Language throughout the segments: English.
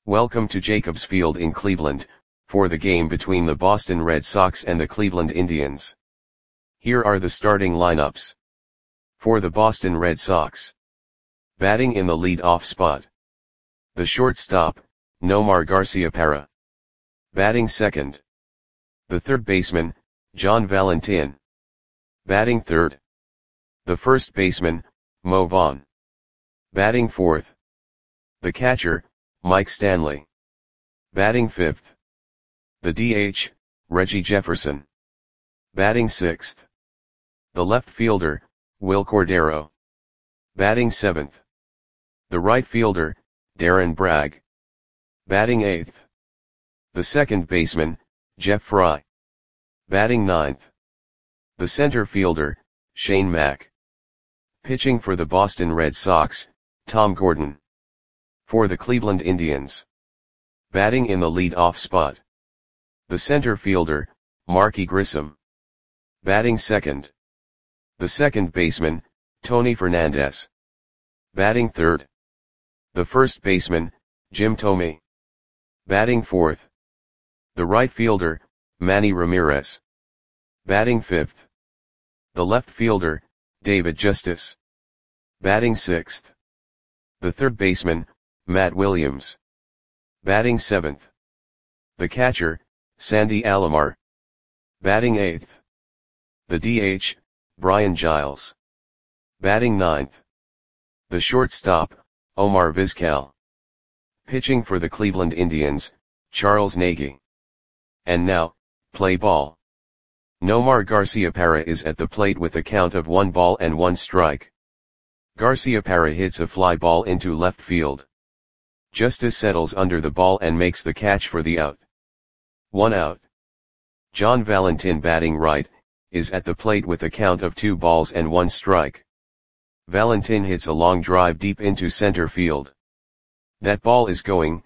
Welcome to Jacobs Field in Cleveland, for the game between the Boston Red Sox and the Cleveland Indians. Here are the starting lineups. For the Boston Red Sox. Batting in the lead-off spot. The shortstop, Nomar Garciaparra. Batting second. The third baseman, John Valentin. Batting third. The first baseman, Mo Vaughn. Batting fourth. The catcher, Mike Stanley. Batting fifth. The DH, Reggie Jefferson. Batting sixth. The left fielder, Wil Cordero. Batting seventh. The right fielder, Darren Bragg. Batting eighth. The second baseman, Jeff Fry. Batting ninth. The center fielder, Shane Mack. Pitching for the Boston Red Sox, Tom Gordon. For the Cleveland Indians. Batting in the lead-off spot. The center fielder, Marky Grissom. Batting second. The second baseman, Tony Fernandez. Batting third. The first baseman, Jim Thome. Batting fourth. The right fielder, Manny Ramirez. Batting fifth. The left fielder, David Justice. Batting sixth. The third baseman, Matt Williams. Batting seventh. The catcher, Sandy Alomar. Batting eighth. The DH, Brian Giles. Batting ninth. The shortstop, Omar Vizquel. Pitching for the Cleveland Indians, Charles Nagy. And now, play ball. Nomar Garciaparra is at the plate with a count of 1 strike. Garciaparra hits a fly ball into left field. Justice settles under the ball and makes the catch for the out. 1 out. John Valentin, batting right, is at the plate with a count of 2 strike. Valentin hits a long drive deep into center field. That ball is gone.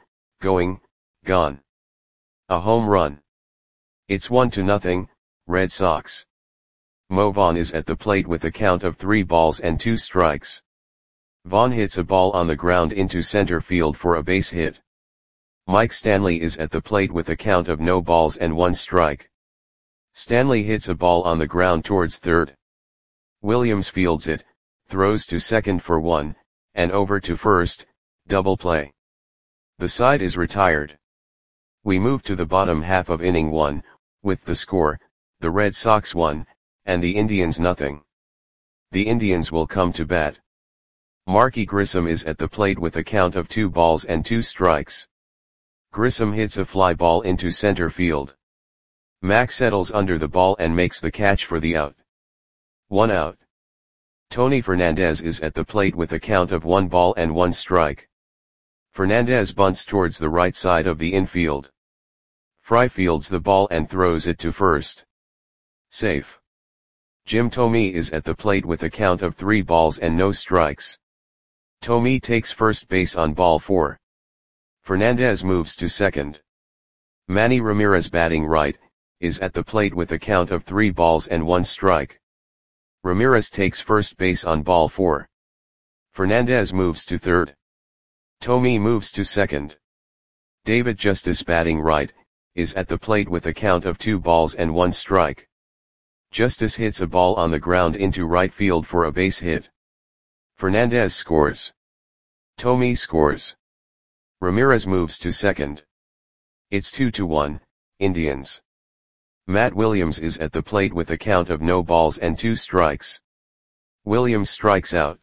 A home run. It's 1-0, Red Sox. Mo Vaughn is at the plate with a count of 3 strikes. Vaughn hits a ball on the ground into center field for a base hit. Mike Stanley is at the plate with a count of 1 strike. Stanley hits a ball on the ground towards third. Williams fields it, throws to second for 1, and over to first, double play. The side is retired. We move to the bottom half of inning 1, with the score, the Red Sox 1, and the Indians 0. The Indians will come to bat. Marky Grissom is at the plate with a count of 2 strikes. Grissom hits a fly ball into center field. Mack settles under the ball and makes the catch for the out. 1 out. Tony Fernandez is at the plate with a count of 1 strike. Fernandez bunts towards the right side of the infield. Fry fields the ball and throws it to first. Safe. Jim Thome is at the plate with a count of 3 balls and no strikes. Thome takes first base on ball 4. Fernandez moves to second. Manny Ramirez, batting right, is at the plate with a count of 3 balls and 1 strike. Ramirez takes first base on ball 4. Fernandez moves to third. Thome moves to second. David Justice, batting right, is at the plate with a count of 2 balls and 1 strike. Justice hits a ball on the ground into right field for a base hit. Fernandez scores. Thome scores. Ramirez moves to second. It's 2-1, Indians. Matt Williams is at the plate with a count of 0 balls and 2 strikes. Williams strikes out.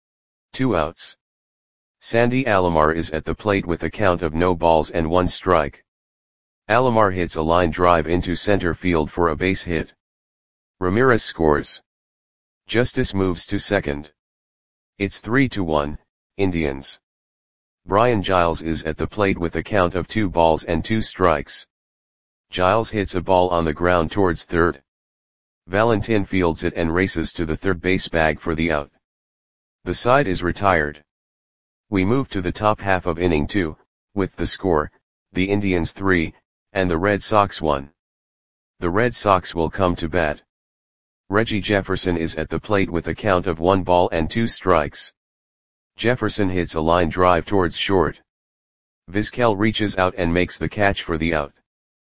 2 outs. Sandy Alomar is at the plate with a count of 0 balls and 1 strike. Alomar hits a line drive into center field for a base hit. Ramirez scores. Justice moves to second. It's 3-1, Indians. Brian Giles is at the plate with a count of 2 balls and 2 strikes. Giles hits a ball on the ground towards third. Valentin fields it and races to the third base bag for the out. The side is retired. We move to the top half of inning 2, with the score, the Indians 3, and the Red Sox 1. The Red Sox will come to bat. Reggie Jefferson is at the plate with a count of 1 ball and 2 strikes. Jefferson hits a line drive towards short. Vizquel reaches out and makes the catch for the out.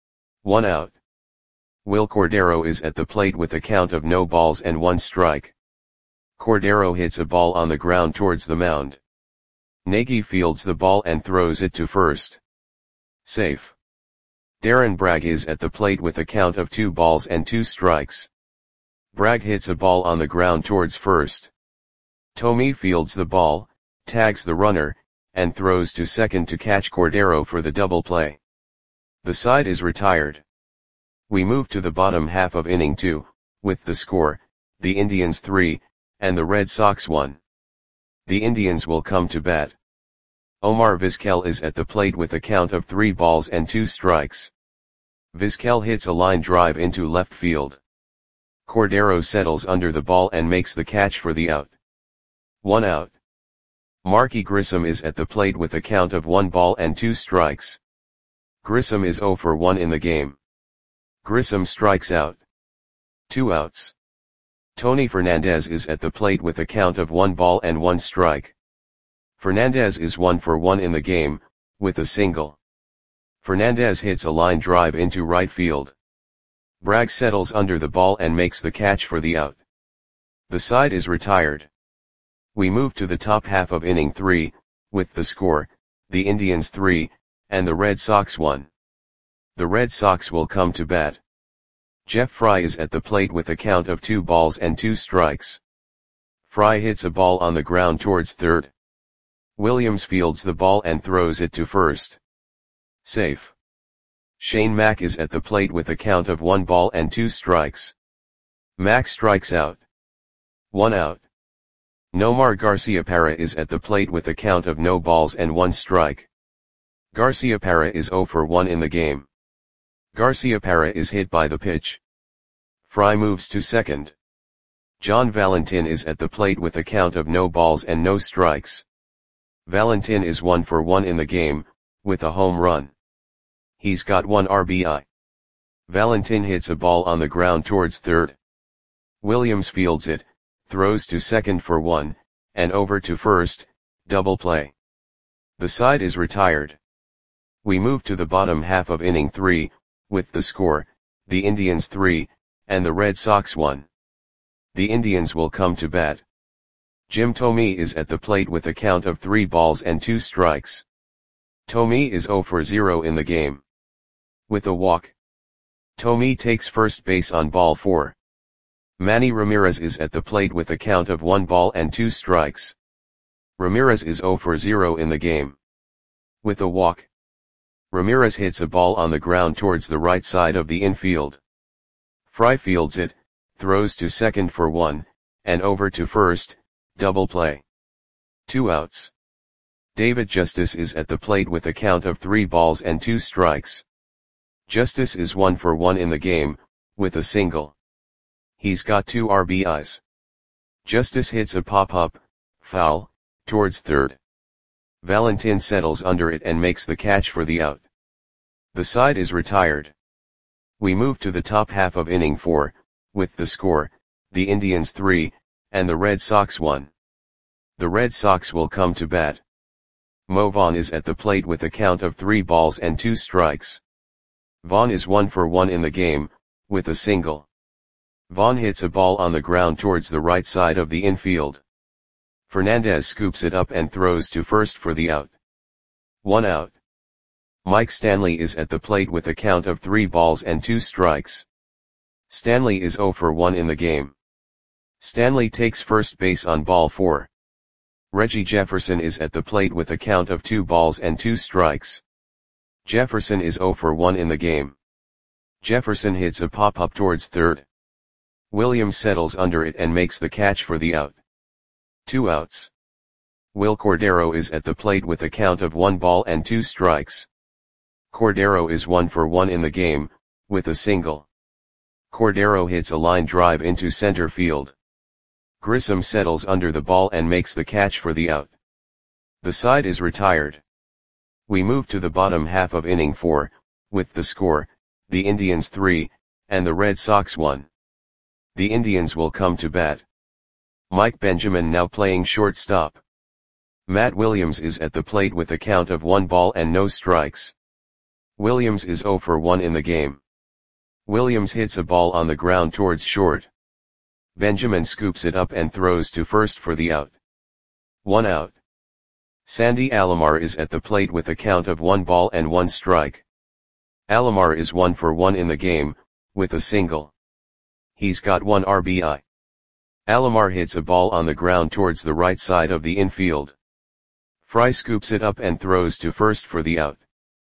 1 out. Will Cordero is at the plate with a count of no balls and 1 strike. Cordero hits a ball on the ground towards the mound. Nagy fields the ball and throws it to first. Safe. Darren Bragg is at the plate with a count of 2 balls and 2 strikes. Bragg hits a ball on the ground towards first. Thome fields the ball, tags the runner, and throws to second to catch Cordero for the double play. The side is retired. We move to the bottom half of inning 2, with the score, the Indians 3, and the Red Sox 1. The Indians will come to bat. Omar Vizquel is at the plate with a count of 3 balls and 2 strikes. Vizquel hits a line drive into left field. Cordero settles under the ball and makes the catch for the out. 1 out. Marky Grissom is at the plate with a count of 1 ball and 2 strikes. Grissom is 0 for 1 in the game. Grissom strikes out. 2 outs. Tony Fernandez is at the plate with a count of 1 ball and 1 strike. Fernandez is 1 for 1 in the game, with a single. Fernandez hits a line drive into right field. Bragg settles under the ball and makes the catch for the out. The side is retired. We move to the top half of inning 3, with the score, the Indians 3, and the Red Sox 1. The Red Sox will come to bat. Jeff Fry is at the plate with a count of 2 balls and 2 strikes. Fry hits a ball on the ground towards third. Williams fields the ball and throws it to first. Safe. Shane Mack is at the plate with a count of 1 ball and 2 strikes. Mack strikes out. 1 out. Nomar Garciaparra is at the plate with a count of no balls and 1 strike. Garciaparra is 0 for 1 in the game. Garciaparra is hit by the pitch. Fry moves to second. John Valentin is at the plate with a count of no balls and no strikes. Valentin is 1 for 1 in the game, with a home run. He's got 1 RBI. Valentin hits a ball on the ground towards third. Williams fields it, throws to second for 1, and over to first, double play. The side is retired. We move to the bottom half of inning 3, with the score, the Indians 3, and the Red Sox 1. The Indians will come to bat. Jim Thome is at the plate with a count of 3 balls and 2 strikes. Thome is 0 for 0 in the game. With a walk. Thome takes first base on ball 4. Manny Ramirez is at the plate with a count of 1 ball and 2 strikes. Ramirez is 0 for 0 in the game. With a walk. Ramirez hits a ball on the ground towards the right side of the infield. Fry fields it, throws to second for 1, and over to first, double play. 2 outs. David Justice is at the plate with a count of 3 balls and 2 strikes. Justice is 1 for 1 in the game, with a single. He's got 2 RBIs. Justice hits a pop-up, foul, towards third. Valentin settles under it and makes the catch for the out. The side is retired. We move to the top half of inning 4, with the score, the Indians 3, and the Red Sox 1. The Red Sox will come to bat. Mo Vaughn is at the plate with a count of 3 balls and 2 strikes. Vaughn is 1 for 1 in the game, with a single. Vaughn hits a ball on the ground towards the right side of the infield. Fernandez scoops it up and throws to first for the out. 1 out. Mike Stanley is at the plate with a count of 3 balls and 2 strikes. Stanley is 0 for 1 in the game. Stanley takes first base on ball 4. Reggie Jefferson is at the plate with a count of 2 balls and 2 strikes. Jefferson is 0 for 1 in the game. Jefferson hits a pop-up towards third. Williams settles under it and makes the catch for the out. 2 outs. Will Cordero is at the plate with a count of 1 ball and 2 strikes. Cordero is 1 for 1 in the game, with a single. Cordero hits a line drive into center field. Grissom settles under the ball and makes the catch for the out. The side is retired. We move to the bottom half of inning 4, with the score, the Indians 3, and the Red Sox 1. The Indians will come to bat. Mike Benjamin now playing shortstop. Matt Williams is at the plate with a count of 1 ball and no strikes. Williams is 0 for 1 in the game. Williams hits a ball on the ground towards short. Benjamin scoops it up and throws to first for the out. 1 out. Sandy Alomar is at the plate with a count of 1 ball and 1 strike. Alomar is 1 for 1 in the game, with a single. He's got 1 RBI. Alomar hits a ball on the ground towards the right side of the infield. Fry scoops it up and throws to first for the out.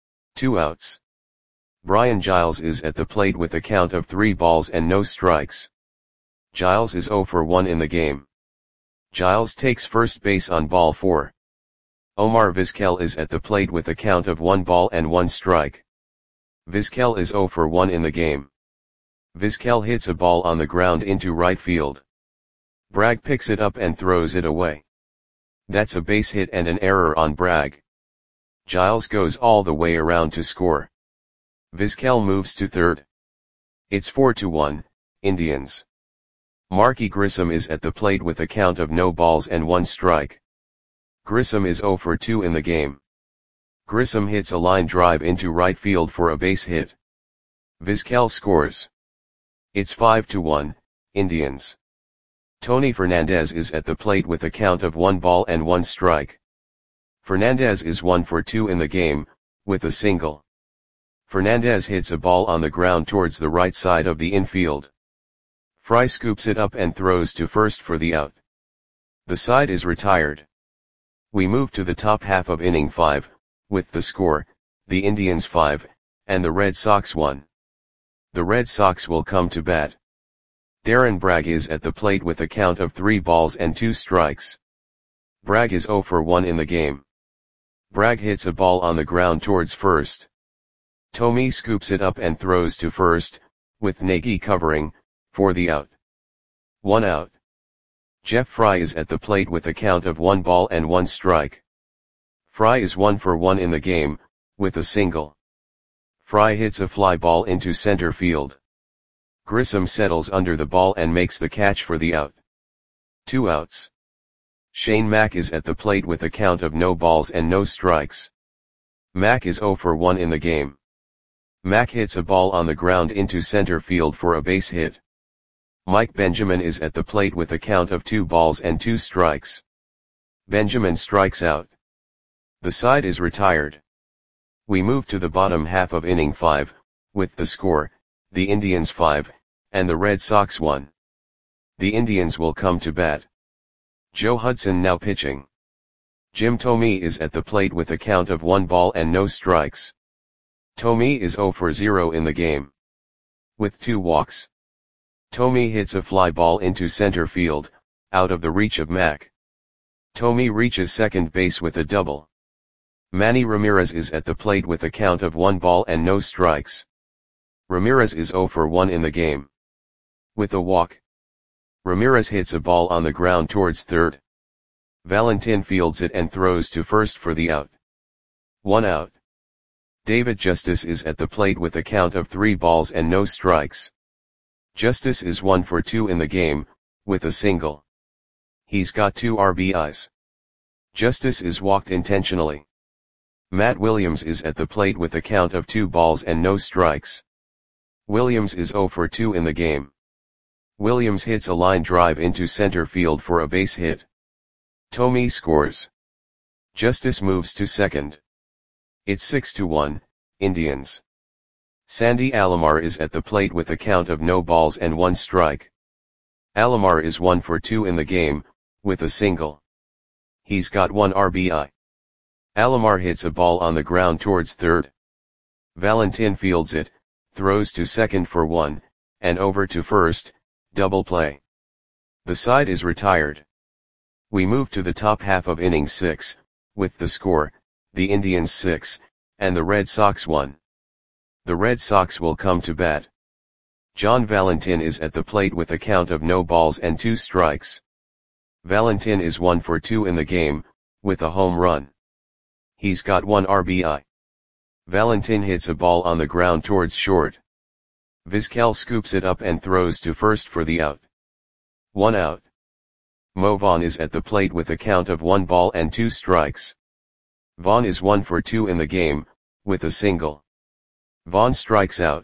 2 outs. Brian Giles is at the plate with a count of 3 balls and no strikes. Giles is 0 for 1 in the game. Giles takes first base on ball 4. Omar Vizquel is at the plate with a count of 1 ball and 1 strike. Vizquel is 0 for 1 in the game. Vizquel hits a ball on the ground into right field. Bragg picks it up and throws it away. That's a base hit and an error on Bragg. Giles goes all the way around to score. Vizquel moves to third. It's 4-1, Indians. Marky Grissom is at the plate with a count of no balls and 1 strike. Grissom is 0 for 2 in the game. Grissom hits a line drive into right field for a base hit. Vizquel scores. It's 5-1, Indians. Tony Fernandez is at the plate with a count of 1 ball and 1 strike. Fernandez is 1 for 2 in the game, with a single. Fernandez hits a ball on the ground towards the right side of the infield. Fry scoops it up and throws to first for the out. The side is retired. We move to the top half of inning 5, with the score, the Indians 5, and the Red Sox 1. The Red Sox will come to bat. Darren Bragg is at the plate with a count of 3 balls and 2 strikes. Bragg is 0 for 1 in the game. Bragg hits a ball on the ground towards first. Tommy scoops it up and throws to first, with Nagy covering, for the out. 1 out. Jeff Fry is at the plate with a count of 1 ball and 1 strike. Fry is 1 for 1 in the game, with a single. Fry hits a fly ball into center field. Grissom settles under the ball and makes the catch for the out. 2 outs. Shane Mack is at the plate with a count of no balls and no strikes. Mack is 0 for 1 in the game. Mack hits a ball on the ground into center field for a base hit. Mike Benjamin is at the plate with a count of 2 balls and 2 strikes. Benjamin strikes out. The side is retired. We move to the bottom half of inning 5, with the score, the Indians 5, and the Red Sox 1. The Indians will come to bat. Joe Hudson now pitching. Jim Thome is at the plate with a count of 1 ball and no strikes. Thome is 0 for 0 in the game. With 2 walks. Thome hits a fly ball into center field, out of the reach of Mack. Thome reaches second base with a double. Manny Ramirez is at the plate with a count of 1 ball and no strikes. Ramirez is 0 for 1 in the game. With a walk. Ramirez hits a ball on the ground towards third. Valentin fields it and throws to first for the out. 1 out. David Justice is at the plate with a count of 3 balls and no strikes. Justice is 1 for 2 in the game, with a single. He's got 2 RBIs. Justice is walked intentionally. Matt Williams is at the plate with a count of 2 balls and no strikes. Williams is 0 for 2 in the game. Williams hits a line drive into center field for a base hit. Thome scores. Justice moves to second. It's 6-1, Indians. Sandy Alomar is at the plate with a count of no balls and 1 strike. Alomar is 1 for 2 in the game, with a single. He's got 1 RBI. Alomar hits a ball on the ground towards third. Valentin fields it, throws to second for 1, and over to first, double play. The side is retired. We move to the top half of inning 6, with the score, the Indians 6, and the Red Sox 1. The Red Sox will come to bat. John Valentin is at the plate with a count of no balls and 2 strikes. Valentin is 1 for 2 in the game, with a home run. He's got 1 RBI. Valentin hits a ball on the ground towards short. Vizquel scoops it up and throws to first for the out. 1 out. Mo Vaughn is at the plate with a count of 1 ball and 2 strikes. Vaughn is 1 for 2 in the game, with a single. Vaughn strikes out.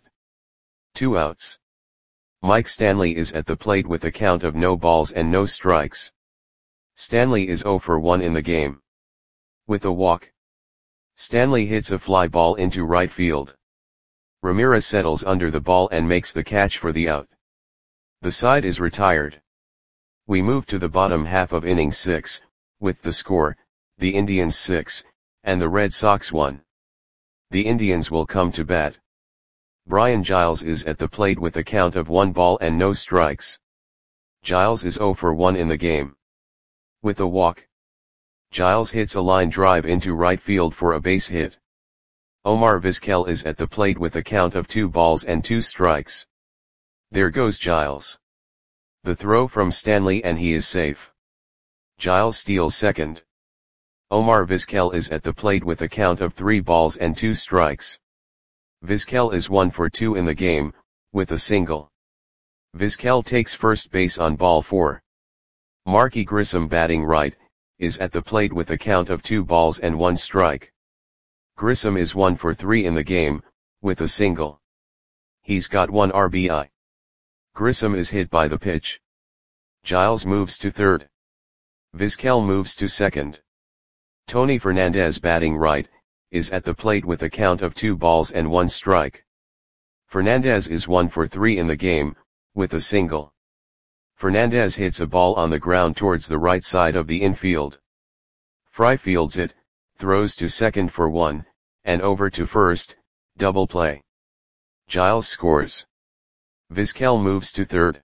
2 outs. Mike Stanley is at the plate with a count of no balls and no strikes. Stanley is 0 for 1 in the game. With a walk. Stanley hits a fly ball into right field. Ramirez settles under the ball and makes the catch for the out. The side is retired. We move to the bottom half of inning 6, with the score, the Indians 6, and the Red Sox 1. The Indians will come to bat. Brian Giles is at the plate with a count of 1 ball and no strikes. Giles is 0 for 1 in the game. With a walk. Giles hits a line drive into right field for a base hit. Omar Vizquel is at the plate with a count of 2 balls and 2 strikes. There goes Giles. The throw from Stanley and he is safe. Giles steals second. Omar Vizquel is at the plate with a count of 3 balls and 2 strikes. Vizquel is 1 for 2 in the game, with a single. Vizquel takes first base on ball 4. Marky Grissom, batting right, is at the plate with a count of 2 balls and 1 strike. Grissom is 1 for 3 in the game, with a single. He's got 1 RBI. Grissom is hit by the pitch. Giles moves to third. Vizquel moves to second. Tony Fernandez, batting right, is at the plate with a count of 2 balls and 1 strike. Fernandez is 1 for 3 in the game, with a single. Fernandez hits a ball on the ground towards the right side of the infield. Fry fields it, throws to second for 1, and over to first, double play. Giles scores. Vizquel moves to third.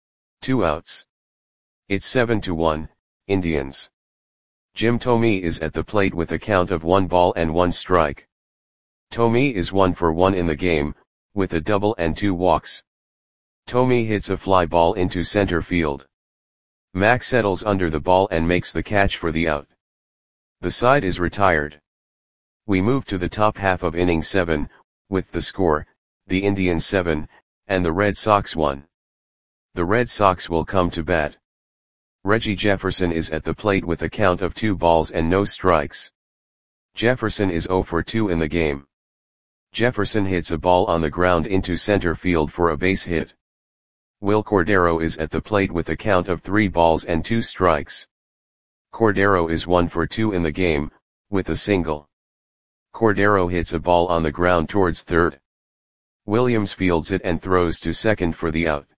2 outs. It's 7-1, Indians. Jim Thome is at the plate with a count of 1 ball and 1 strike. Thome is 1 for 1 in the game, with a double and 2 walks. Thome hits a fly ball into center field. Mack settles under the ball and makes the catch for the out. The side is retired. We move to the top half of inning 7, with the score, the Indians 7, and the Red Sox 1. The Red Sox will come to bat. Reggie Jefferson is at the plate with a count of 2 balls and no strikes. Jefferson is 0 for 2 in the game. Jefferson hits a ball on the ground into center field for a base hit. Will Cordero is at the plate with a count of 3 balls and 2 strikes. Cordero is 1 for 2 in the game, with a single. Cordero hits a ball on the ground towards third. Williams fields it and throws to second for the out.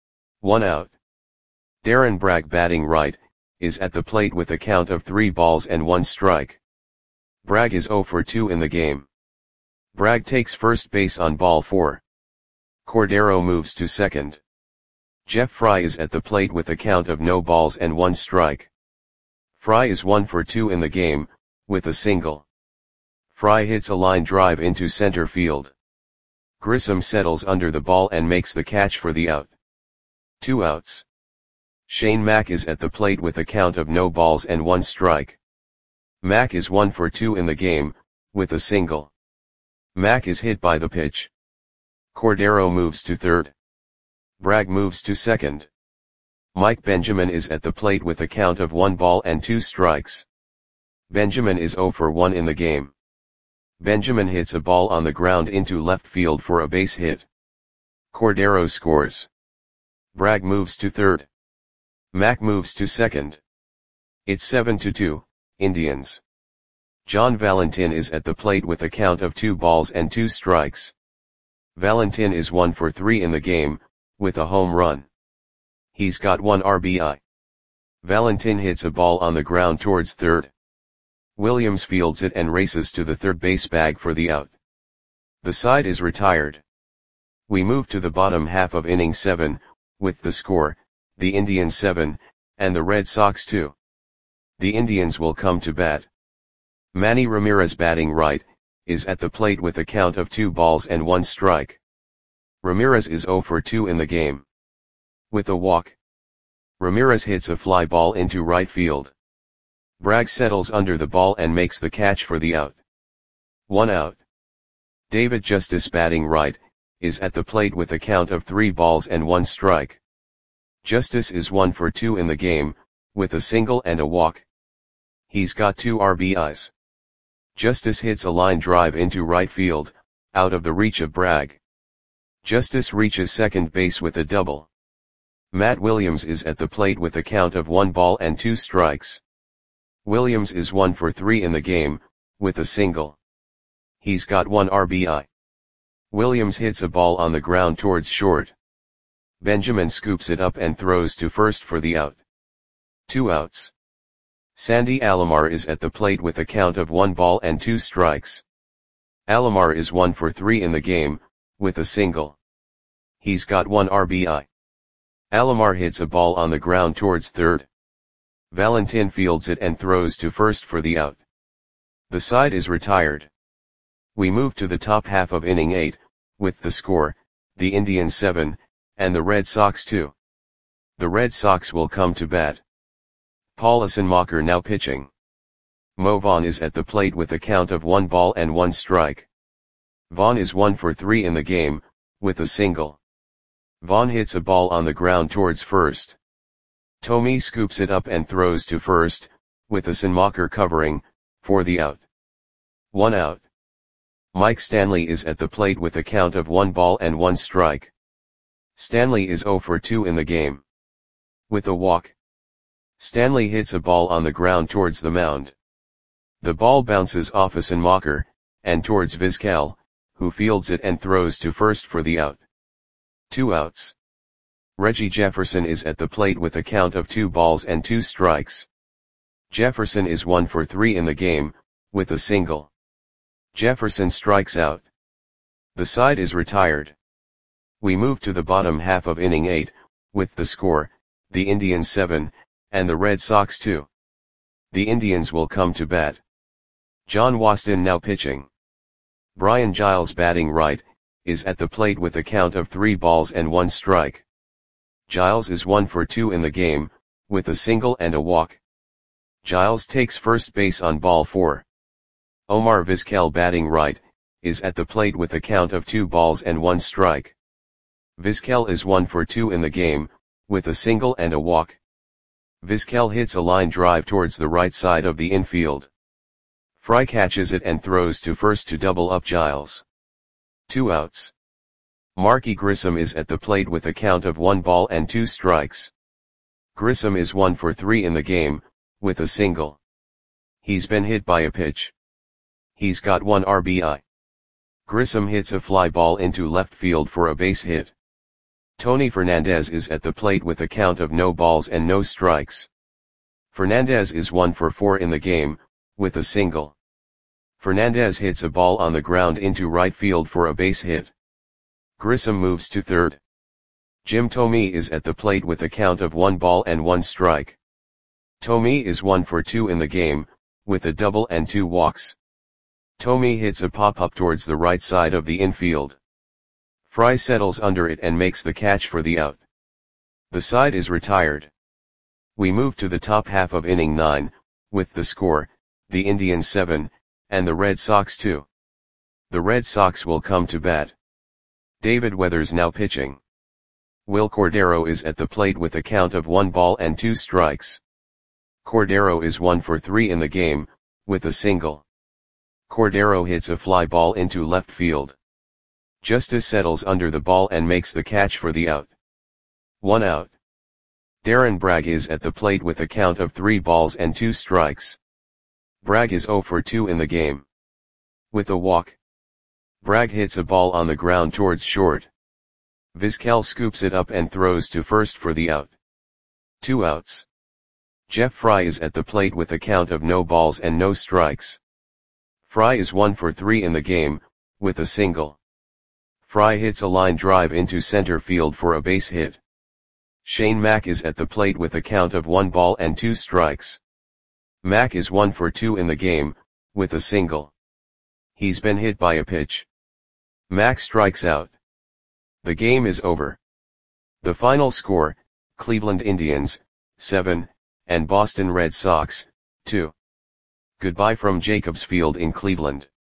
1 out. Darren Bragg, batting right, is at the plate with a count of 3 balls and 1 strike. Bragg is 0 for 2 in the game. Bragg takes first base on ball 4. Cordero moves to second. Jeff Fry is at the plate with a count of no balls and 1 strike. Fry is 1 for 2 in the game, with a single. Fry hits a line drive into center field. Grissom settles under the ball and makes the catch for the out. 2 outs. Shane Mack is at the plate with a count of no balls and 1 strike. Mack is 1 for 2 in the game, with a single. Mack is hit by the pitch. Cordero moves to third. Bragg moves to second. Mike Benjamin is at the plate with a count of 1 ball and 2 strikes. Benjamin is 0 for 1 in the game. Benjamin hits a ball on the ground into left field for a base hit. Cordero scores. Bragg moves to third. Mack moves to second. It's 7-2, Indians. John Valentin is at the plate with a count of 2 balls and 2 strikes. Valentin is 1 for 3 in the game, with a home run. He's got 1 RBI. Valentin hits a ball on the ground towards third. Williams fields it and races to the third base bag for the out. The side is retired. We move to the bottom half of inning 7, with the score, the Indians 7, and the Red Sox 2. The Indians will come to bat. Manny Ramirez, batting right, is at the plate with a count of 2 balls and 1 strike. Ramirez is 0 for 2 in the game. With a walk. Ramirez hits a fly ball into right field. Bragg settles under the ball and makes the catch for the out. 1 out. David Justice, batting right, is at the plate with a count of 3 balls and 1 strike. Justice is 1 for 2 in the game, with a single and a walk. He's got 2 RBIs. Justice hits a line drive into right field, out of the reach of Bragg. Justice reaches second base with a double. Matt Williams is at the plate with a count of 1 ball and 2 strikes. Williams is 1 for 3 in the game, with a single. He's got 1 RBI. Williams hits a ball on the ground towards short. Benjamin scoops it up and throws to first for the out. 2 outs. Sandy Alomar is at the plate with a count of 1 ball and 2 strikes. Alomar is 1 for 3 in the game, with a single. He's got 1 RBI. Alomar hits a ball on the ground towards third. Valentin fields it and throws to first for the out. The side is retired. We move to the top half of inning 8, with the score, the Indians 7, and the Red Sox 2. The Red Sox will come to bat. Paul Assenmacher now pitching. Mo Vaughn is at the plate with a count of 1 ball and 1 strike. Vaughn is 1 for 3 in the game, with a single. Vaughn hits a ball on the ground towards first. Thome scoops it up and throws to first, with Assenmacher covering, for the out. 1 out. Mike Stanley is at the plate with a count of 1 ball and 1 strike. Stanley is 0 for 2 in the game. With a walk. Stanley hits a ball on the ground towards the mound. The ball bounces off Assenmacher, and towards Vizquel, who fields it and throws to first for the out. 2 outs. Reggie Jefferson is at the plate with a count of 2 balls and 2 strikes. Jefferson is 1 for 3 in the game, with a single. Jefferson strikes out. The side is retired. We move to the bottom half of inning 8, with the score, the Indians 7, and the Red Sox 2. The Indians will come to bat. John Waston now pitching. Brian Giles batting right, is at the plate with a count of 3 balls and 1 strike. Giles is 1 for 2 in the game, with a single and a walk. Giles takes first base on ball 4. Omar Vizquel batting right, is at the plate with a count of 2 balls and 1 strike. Vizquel is 1 for 2 in the game, with a single and a walk. Vizquel hits a line drive towards the right side of the infield. Fry catches it and throws to first to double up Giles. 2 outs. Marky Grissom is at the plate with a count of 1 ball and 2 strikes. Grissom is 1 for 3 in the game, with a single. He's been hit by a pitch. He's got 1 RBI. Grissom hits a fly ball into left field for a base hit. Tony Fernandez is at the plate with a count of no balls and no strikes. Fernandez is 1 for 4 in the game, with a single. Fernandez hits a ball on the ground into right field for a base hit. Grissom moves to third. Jim Thome is at the plate with a count of 1 ball and 1 strike. Thome is 1 for 2 in the game, with a double and 2 walks. Thome hits a pop-up towards the right side of the infield. Fry settles under it and makes the catch for the out. The side is retired. We move to the top half of inning 9, with the score, the Indians 7, and the Red Sox 2. The Red Sox will come to bat. David Weathers now pitching. Will Cordero is at the plate with a count of 1 ball and 2 strikes. Cordero is 1 for 3 in the game, with a single. Cordero hits a fly ball into left field. Justice settles under the ball and makes the catch for the out. 1 out. Darren Bragg is at the plate with a count of 3 balls and 2 strikes. Bragg is 0 for 2 in the game. With a walk. Bragg hits a ball on the ground towards short. Vizquel scoops it up and throws to first for the out. 2 outs. Jeff Fry is at the plate with a count of no balls and no strikes. Fry is 1 for 3 in the game, with a single. Fry hits a line drive into center field for a base hit. Shane Mack is at the plate with a count of 1 ball and 2 strikes. Mack is 1 for 2 in the game, with a single. He's been hit by a pitch. Mack strikes out. The game is over. The final score, Cleveland Indians, 7, and Boston Red Sox, 2. Goodbye from Jacobs Field in Cleveland.